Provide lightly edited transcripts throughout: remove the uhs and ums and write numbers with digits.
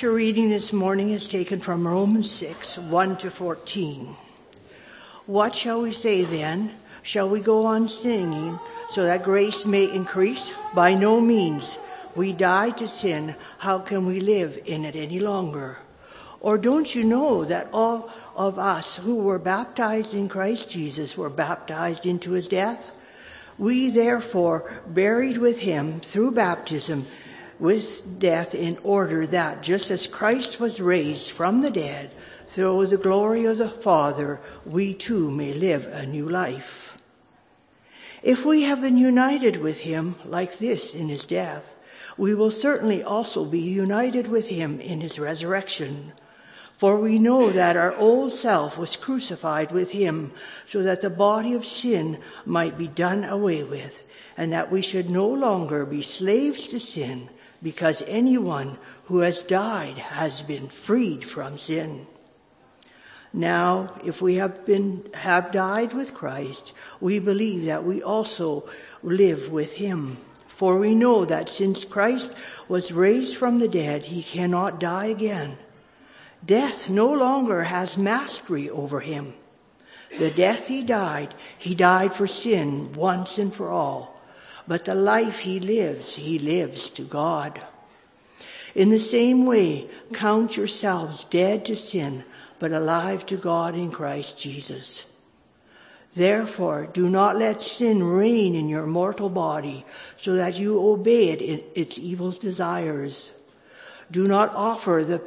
scripture reading this morning is taken from Romans 6, 1-14. What shall we say then? Shall we go on sinning so that grace may increase? By no means. We died to sin. How can we live in it any longer? Or don't you know that all of us who were baptized in Christ Jesus were baptized into his death? We therefore buried with him through baptism with death, in order that just as Christ was raised from the dead through the glory of the Father, we too may live a new life. If we have been united with him like this in his death, we will certainly also be united with him in his resurrection. For we know that our old self was crucified with him, so that the body of sin might be done away with, and that we should no longer be slaves to sin, because anyone who has died has been freed from sin. Now, if we have died with Christ, we believe that we also live with him. For we know that since Christ was raised from the dead, he cannot die again. Death no longer has mastery over him. The death he died for sin once and for all. But the life he lives to God. In the same way, count yourselves dead to sin, but alive to God in Christ Jesus. Therefore, do not let sin reign in your mortal body, so that you obey it in its evil desires. Do not offer the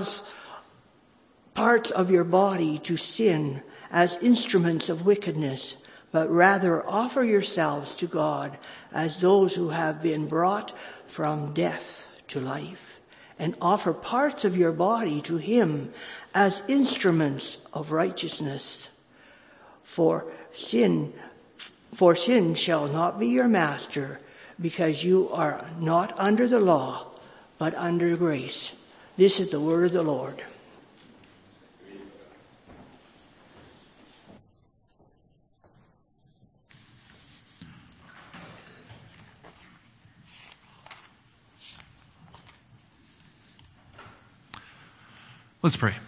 parts of your body to sin as instruments of wickedness, but rather offer yourselves to God as those who have been brought from death to life, and offer parts of your body to him as instruments of righteousness. For sin shall not be your master, because you are not under the law, but under grace. This is the word of the Lord. Let's pray.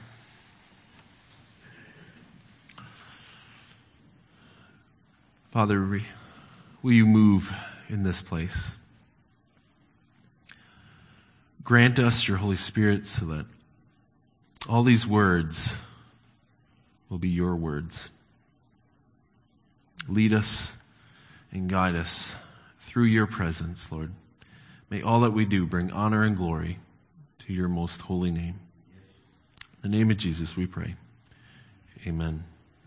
Father, will you move in this place? Grant us your Holy Spirit so that all these words will be your words. Lead us and guide us through your presence, Lord. May all that we do bring honor and glory to your most holy name. In the name of Jesus we pray. Amen.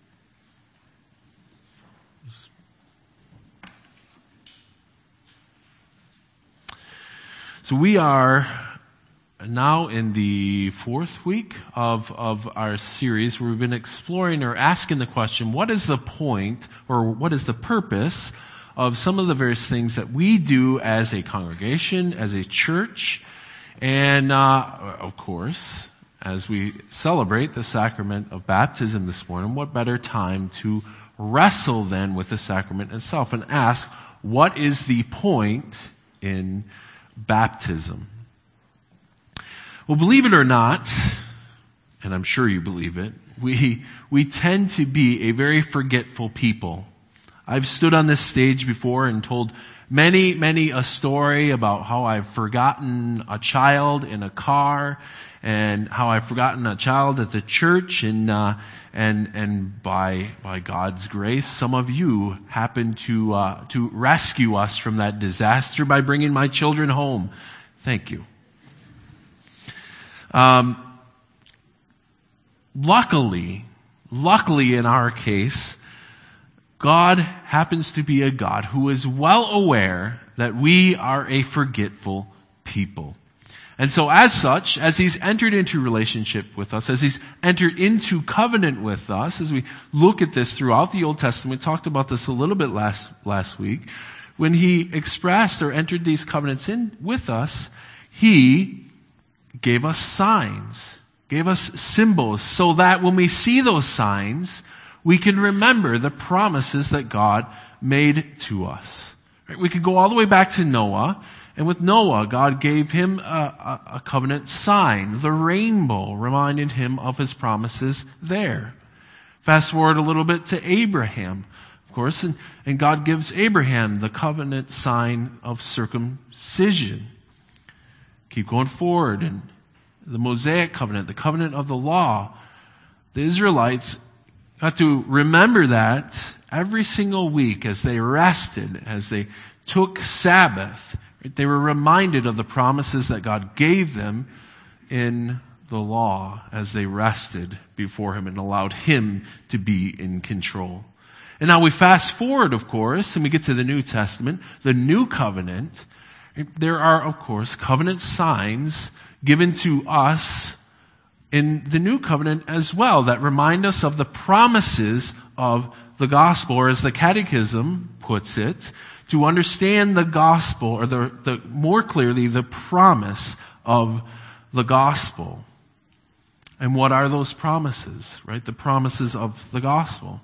So we are now in the fourth week of our series where we've been exploring or asking the question, what is the point or what is the purpose of some of the various things that we do as a congregation, as a church, and of course, as we celebrate the sacrament of baptism this morning, what better time to wrestle then with the sacrament itself and ask, what is the point in baptism? Well, believe it or not, and I'm sure you believe it, we tend to be a very forgetful people. I've stood on this stage before and told many a story about how I've forgotten a child in a car, and how I've forgotten a child at the church, and by God's grace, some of you happened to rescue us from that disaster by bringing my children home. Thank you. Luckily in our case, God happens to be a God who is well aware that we are a forgetful people. And so as such, as He's entered into relationship with us, as He's entered into covenant with us, as we look at this throughout the Old Testament, we talked about this a little bit last week, when He expressed or entered these covenants in with us, He gave us signs, gave us symbols, so that when we see those signs, we can remember the promises that God made to us. Right? We could go all the way back to Noah, and with Noah, God gave him a covenant sign, the rainbow, reminding him of his promises there. Fast forward a little bit to Abraham, of course, and God gives Abraham the covenant sign of circumcision. Keep going forward, and the Mosaic covenant, the covenant of the law. The Israelites got to remember that every single week as they rested, as they took Sabbath. Right? They were reminded of the promises that God gave them in the law as they rested before Him and allowed Him to be in control. And now we fast forward, of course, and we get to the New Testament, the New Covenant. There are, of course, covenant signs given to us in the New Covenant as well that remind us of the promises of the gospel, or as the Catechism puts it, to understand the gospel, or the more clearly, the promise of the gospel. And what are those promises, right? The promises of the gospel.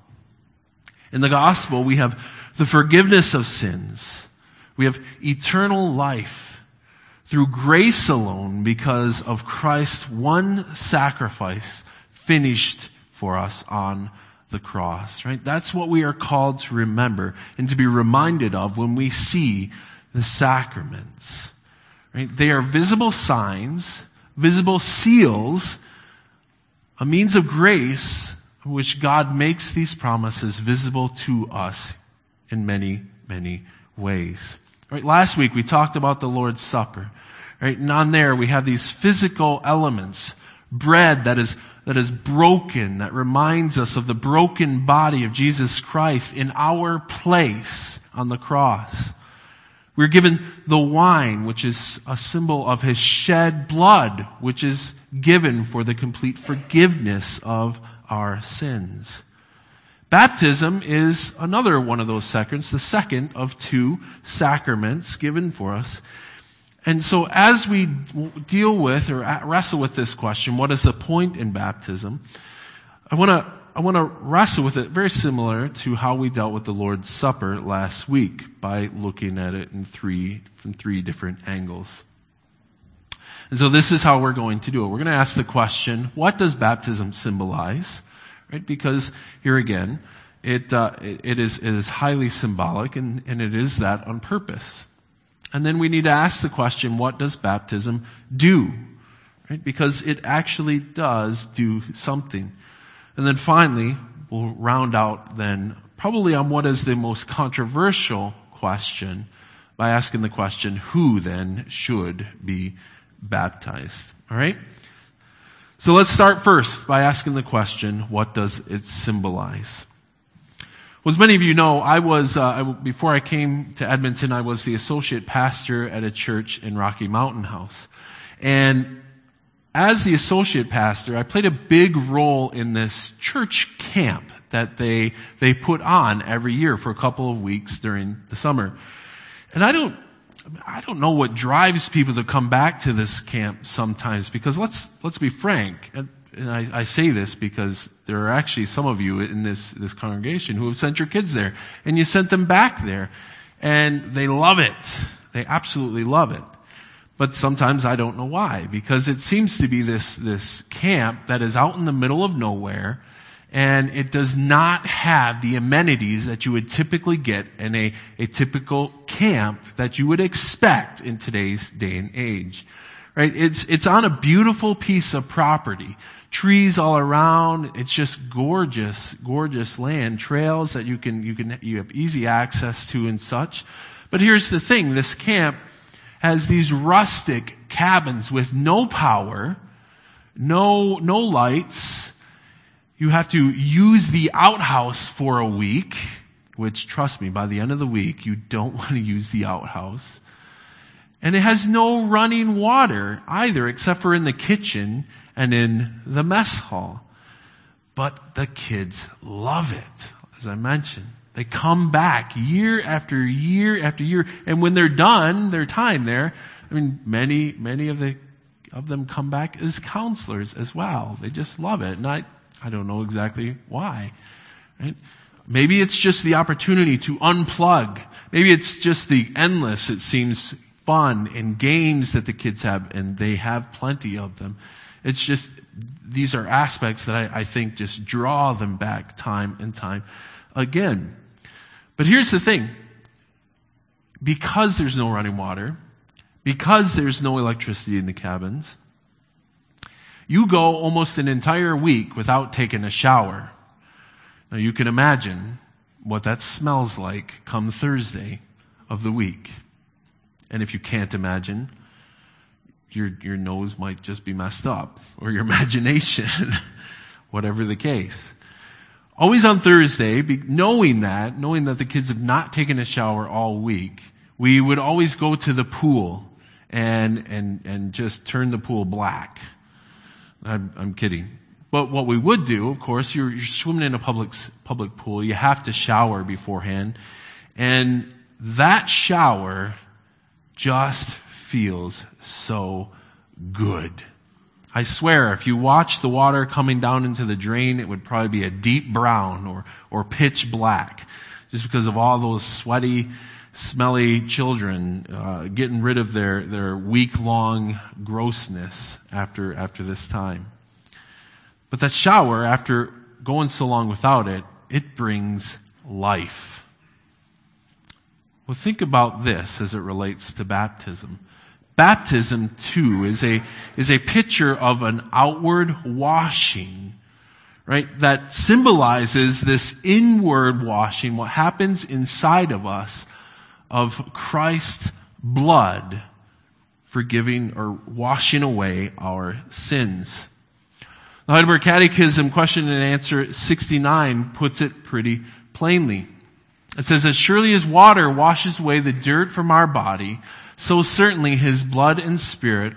In the gospel, we have the forgiveness of sins. We have eternal life through grace alone because of Christ's one sacrifice finished for us on the cross, right? That's what we are called to remember and to be reminded of when we see the sacraments, right? They are visible signs, visible seals, a means of grace in which God makes these promises visible to us in many, many ways. Right? Last week we talked about the Lord's Supper, right? And on there we have these physical elements, bread that is broken, that reminds us of the broken body of Jesus Christ in our place on the cross. We're given the wine, which is a symbol of His shed blood, which is given for the complete forgiveness of our sins. Baptism is another one of those sacraments, the second of two sacraments given for us. And so as we deal with or wrestle with this question, what is the point in baptism? I want to wrestle with it very similar to how we dealt with the Lord's Supper last week by looking at it from three different angles. And so this is how we're going to do it. We're going to ask the question, what does baptism symbolize? Right? Because here again, it is highly symbolic and it is that on purpose. And then we need to ask the question, what does baptism do? Right? Because it actually does do something. And then finally, we'll round out then probably on what is the most controversial question by asking the question, who then should be baptized? All right? So let's start first by asking the question, what does it symbolize? Well, as many of you know, before I came to Edmonton, I was the associate pastor at a church in Rocky Mountain House. And as the associate pastor, I played a big role in this church camp that they put on every year for a couple of weeks during the summer. And I don't know what drives people to come back to this camp sometimes, because let's be frank, and I say this because there are actually some of you in this congregation who have sent your kids there, and you sent them back there, and they love it. They absolutely love it. But sometimes I don't know why, because it seems to be this camp that is out in the middle of nowhere, and it does not have the amenities that you would typically get in a typical camp that you would expect in today's day and age. Right? It's on a beautiful piece of property. Trees all around. It's just gorgeous, gorgeous land. Trails that you have easy access to and such. But here's the thing. This camp has these rustic cabins with no power, no lights. You have to use the outhouse for a week, which, trust me, by the end of the week, you don't want to use the outhouse. And it has no running water either, except for in the kitchen and in the mess hall. But the kids love it, as I mentioned. They come back year after year after year. And when they're done, their time there, I mean, many of them come back as counselors as well. They just love it. And I don't know exactly why. Right? Maybe it's just the opportunity to unplug. Maybe it's just the endless, it seems, fun and games that the kids have, and they have plenty of them. It's just, these are aspects that I think just draw them back time and time again. But here's the thing. Because there's no running water, because there's no electricity in the cabins, you go almost an entire week without taking a shower. Now you can imagine what that smells like come Thursday of the week. And if you can't imagine, your nose might just be messed up, or your imagination, whatever the case. Always on Thursday, knowing that the kids have not taken a shower all week, we would always go to the pool and just turn the pool black. I'm kidding. But what we would do, of course, you're swimming in a public pool, you have to shower beforehand, and that shower just feels so good. I swear, if you watch the water coming down into the drain, it would probably be a deep brown or pitch black, just because of all those sweaty, smelly children getting rid of their week-long grossness after this time. But that shower, after going so long without it, it brings life. Well, think about this as it relates to baptism. Baptism, too, is a picture of an outward washing, right? That symbolizes this inward washing, what happens inside of us, of Christ's blood forgiving or washing away our sins. The Heidelberg Catechism, question and answer 69, puts it pretty plainly. It says, as surely as water washes away the dirt from our body, so certainly His blood and Spirit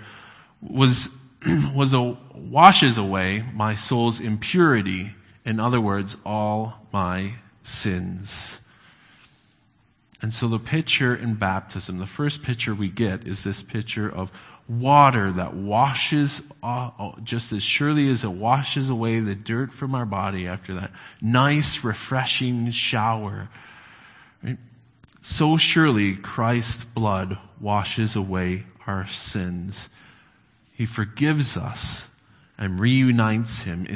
washes away my soul's impurity. In other words, all my sins. And so the picture in baptism, the first picture we get is this picture of water that washes, just as surely as it washes away the dirt from our body after that nice, refreshing shower. Right? So surely Christ's blood washes away our sins. He forgives us and reunites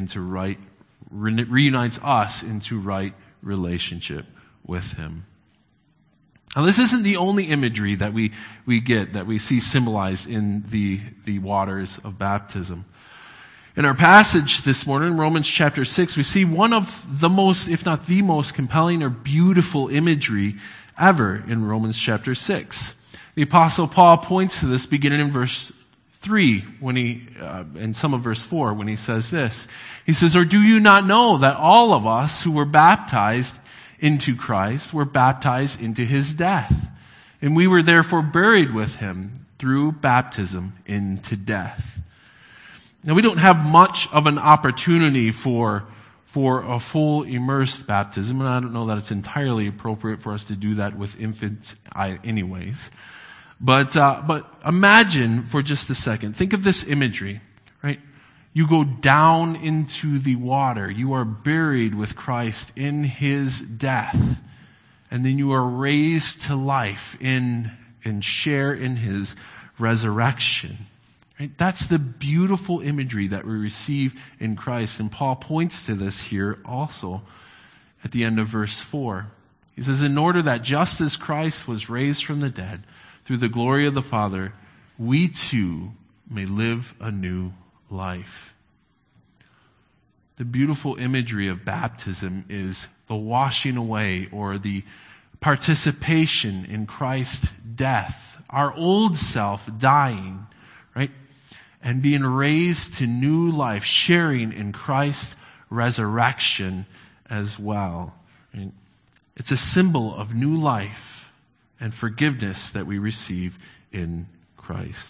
us into right relationship with Him. Now, this isn't the only imagery that we get, that we see symbolized in the waters of baptism. In our passage this morning, Romans chapter 6, we see one of the most, if not the most compelling or beautiful imagery ever in Romans chapter 6. The Apostle Paul points to this beginning in verse 3, and some of verse 4, when he says this. He says, or do you not know that all of us who were baptized into Christ were baptized into His death? And we were therefore buried with Him through baptism into death. Now, we don't have much of an opportunity for a full immersed baptism, and I don't know that it's entirely appropriate for us to do that with infants anyways. But imagine for just a second, think of this imagery, right? You go down into the water. You are buried with Christ in His death. And then you are raised to life and share in His resurrection. Right? That's the beautiful imagery that we receive in Christ. And Paul points to this here also at the end of verse 4. He says, in order that just as Christ was raised from the dead through the glory of the Father, we too may live a new life. The beautiful imagery of baptism is the washing away or the participation in Christ's death. Our old self dying, right? And being raised to new life, sharing in Christ's resurrection as well. Right? It's a symbol of new life and forgiveness that we receive in Christ.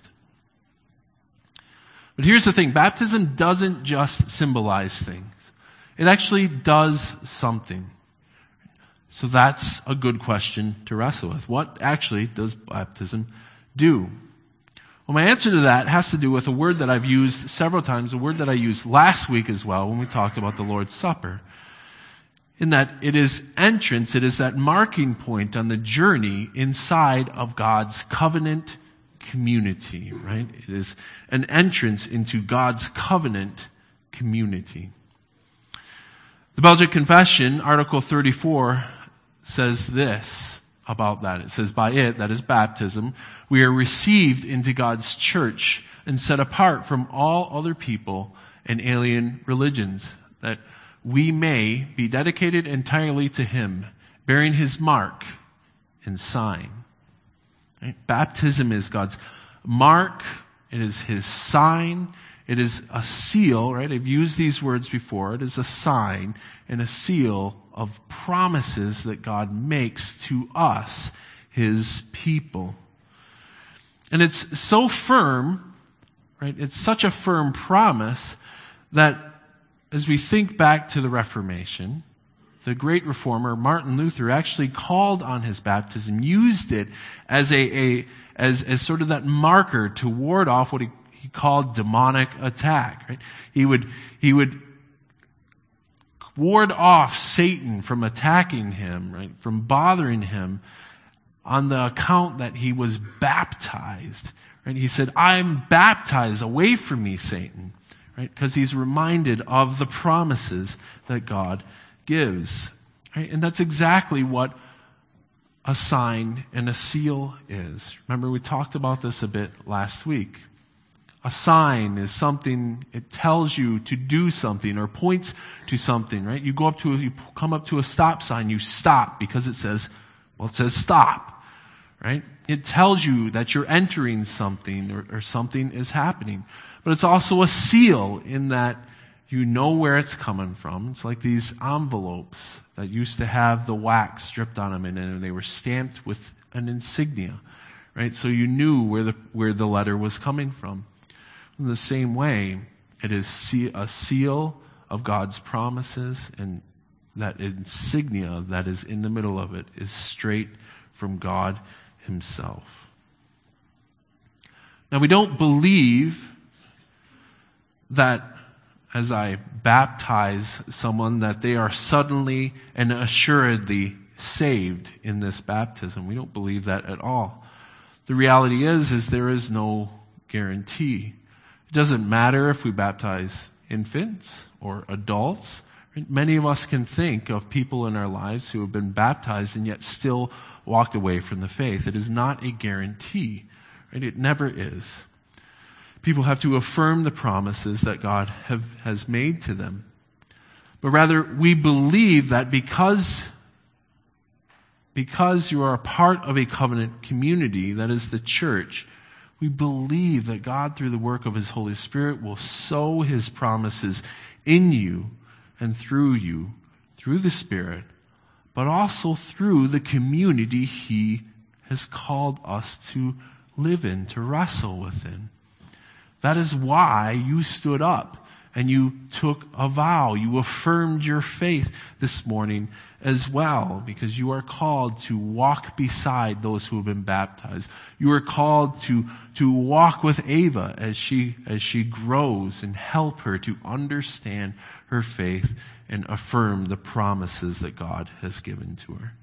But here's the thing, baptism doesn't just symbolize things. It actually does something. So that's a good question to wrestle with. What actually does baptism do? Well, my answer to that has to do with a word that I've used several times, a word that I used last week as well when we talked about the Lord's Supper. in that it is entrance, it is that marking point on the journey inside of God's covenant community, right? It is an entrance into God's covenant community. The Belgic Confession, Article 34, says this about that. It says, by it, that is baptism, we are received into God's church and set apart from all other people and alien religions, that we may be dedicated entirely to Him, bearing His mark and sign. Right? Baptism is God's mark. It is His sign. It is a seal, right? I've used these words before. It is a sign and a seal of promises that God makes to us, His people. And it's so firm, right? It's such a firm promise that as we think back to the Reformation, the great reformer Martin Luther actually called on his baptism, used it as as sort of that marker to ward off what he called demonic attack. Right? He would ward off Satan from attacking him, right, from bothering him, on the account that he was baptized. Right? He said, "I'm baptized. Away from me, Satan." Right? Because he's reminded of the promises that God gives. Right? And that's exactly what a sign and a seal is. Remember, we talked about this a bit last week. A sign is something, it tells you to do something or points to something, right? You come up to a stop sign, you stop because it says stop, right? It tells you that you're entering something or something is happening. But it's also a seal in that you know where it's coming from. It's like these envelopes that used to have the wax dripped on them and they were stamped with an insignia, right? So you knew where the letter was coming from. In the same way, it is a seal of God's promises, and that insignia that is in the middle of it is straight from God Himself. Now, we don't believe that as I baptize someone that they are suddenly and assuredly saved in this baptism. We don't believe that at all. The reality is there is no guarantee. It doesn't matter if we baptize infants or adults. Many of us can think of people in our lives who have been baptized and yet still walked away from the faith. It is not a guarantee. Right? It never is. People have to affirm the promises that God has made to them. But rather, we believe that because you are a part of a covenant community, that is the church, we believe that God, through the work of His Holy Spirit, will sow His promises in you and through you, through the Spirit, but also through the community He has called us to live in, to wrestle within. That is why you stood up and you took a vow. You affirmed your faith this morning as well, because you are called to walk beside those who have been baptized. You are called to walk with Ava as she grows and help her to understand her faith and affirm the promises that God has given to her.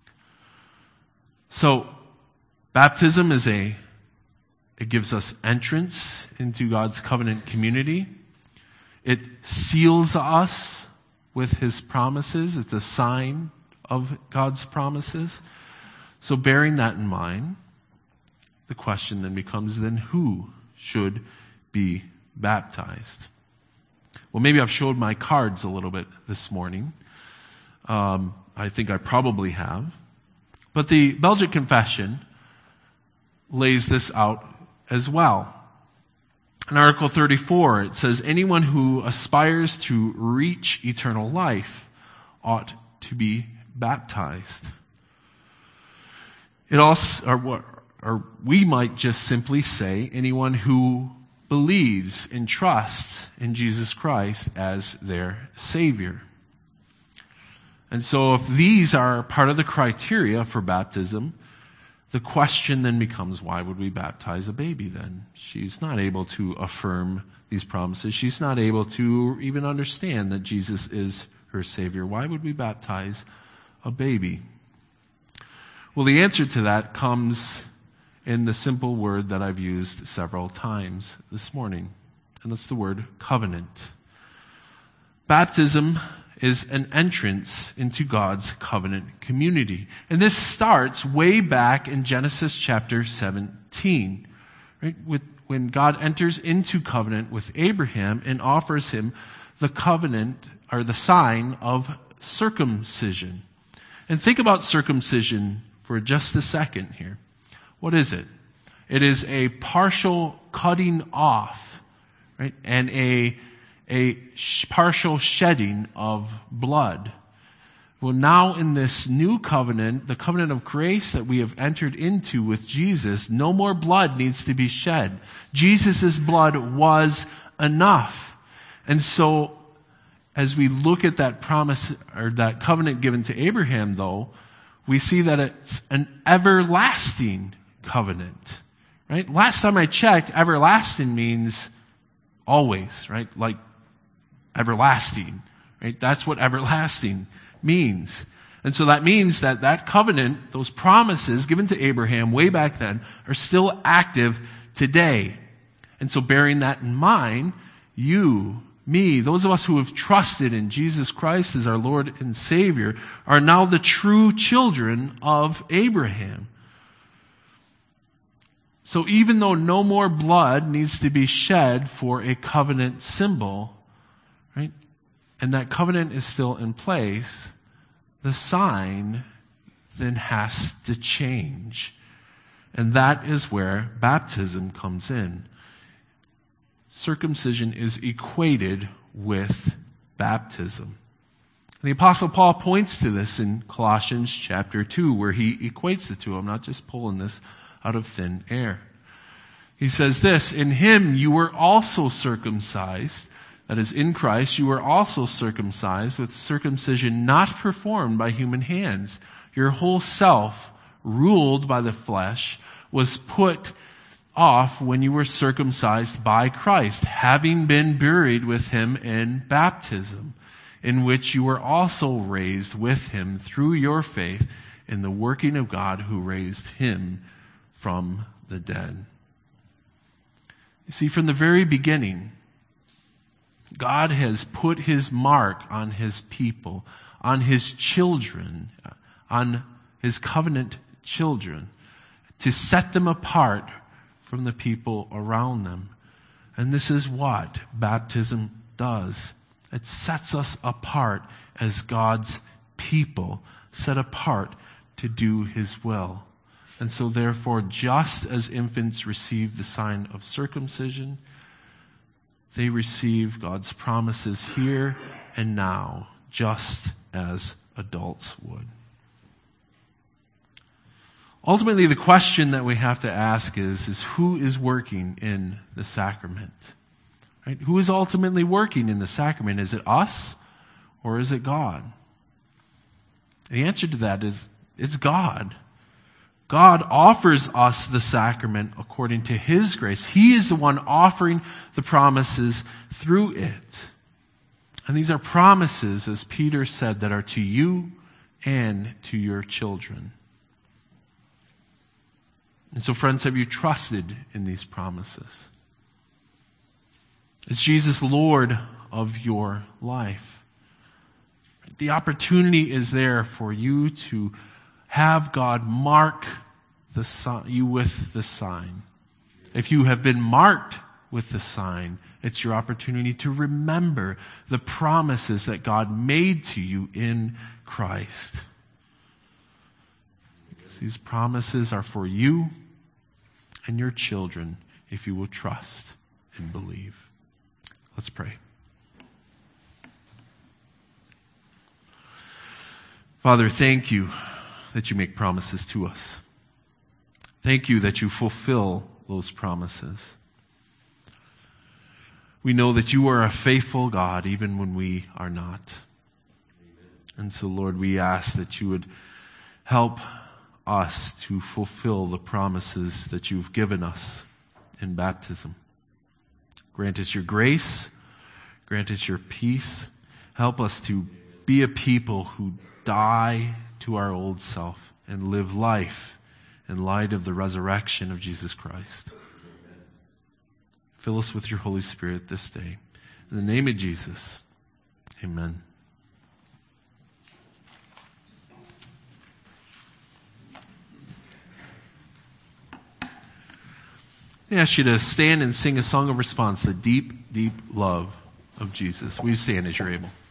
So, baptism it gives us entrance into God's covenant community. It seals us with His promises. It's a sign of God's promises. So bearing that in mind, the question then becomes, who should be baptized? Well, maybe I've showed my cards a little bit this morning. I think I probably have. But the Belgic Confession lays this out as well. In Article 34, it says, anyone who aspires to reach eternal life ought to be baptized. It also, or we might just simply say, anyone who believes and trusts in Jesus Christ as their Savior. And so if these are part of the criteria for baptism, the question then becomes, why would we baptize a baby then? She's not able to affirm these promises. She's not able to even understand that Jesus is her Savior. Why would we baptize a baby? Well, the answer to that comes in the simple word that I've used several times this morning, and that's the word covenant. Baptism is an entrance into God's covenant community. And this starts way back in Genesis chapter 17, right? When God enters into covenant with Abraham and offers him the covenant or the sign of circumcision. And think about circumcision for just a second here. What is it? It is a partial cutting off, right? And a partial shedding of blood. Well, now in this new covenant, the covenant of grace that we have entered into with Jesus, no more blood needs to be shed. Jesus' blood was enough. And so, as we look at that promise, or that covenant given to Abraham, though, we see that it's an everlasting covenant. Right? Last time I checked, everlasting means always, right? Like everlasting, right? That's what everlasting means. And so that means that that covenant, those promises given to Abraham way back then, are still active today. And so bearing that in mind, you, me, those of us who have trusted in Jesus Christ as our Lord and Savior, are now the true children of Abraham. So even though no more blood needs to be shed for a covenant symbol, right? And that covenant is still in place, the sign then has to change. And that is where baptism comes in. Circumcision is equated with baptism. The Apostle Paul points to this in Colossians chapter 2, where he equates the two. I'm not just pulling this out of thin air. He says this, in him you were also circumcised, that is, in Christ you were also circumcised with circumcision not performed by human hands. Your whole self, ruled by the flesh, was put off when you were circumcised by Christ, having been buried with him in baptism, in which you were also raised with him through your faith in the working of God who raised him from the dead. You see, from the very beginning, God has put his mark on his people, on his children, on his covenant children, to set them apart from the people around them. And this is what baptism does. It sets us apart as God's people, set apart to do his will. And so therefore, just as infants receive the sign of circumcision, they receive God's promises here and now, just as adults would. Ultimately, the question that we have to ask is who is working in the sacrament? Right? Who is ultimately working in the sacrament? Is it us or is it God? The answer to that is it's God. God offers us the sacrament according to his grace. He is the one offering the promises through it. And these are promises, as Peter said, that are to you and to your children. And so, friends, have you trusted in these promises? Is Jesus Lord of your life? The opportunity is there for you to have God mark you with the sign. If you have been marked with the sign, it's your opportunity to remember the promises that God made to you in Christ. Because these promises are for you and your children if you will trust and believe. Let's pray. Father, thank you that you make promises to us. Thank you that you fulfill those promises. We know that you are a faithful God even when we are not. And so, Lord, we ask that you would help us to fulfill the promises that you've given us in baptism. Grant us your grace. Grant us your peace. Help us to be a people who die to our old self and live life in light of the resurrection of Jesus Christ. Fill us with your Holy Spirit this day. In the name of Jesus, amen. I ask you to stand and sing a song of response, the deep, deep love of Jesus. Will you stand as you're able?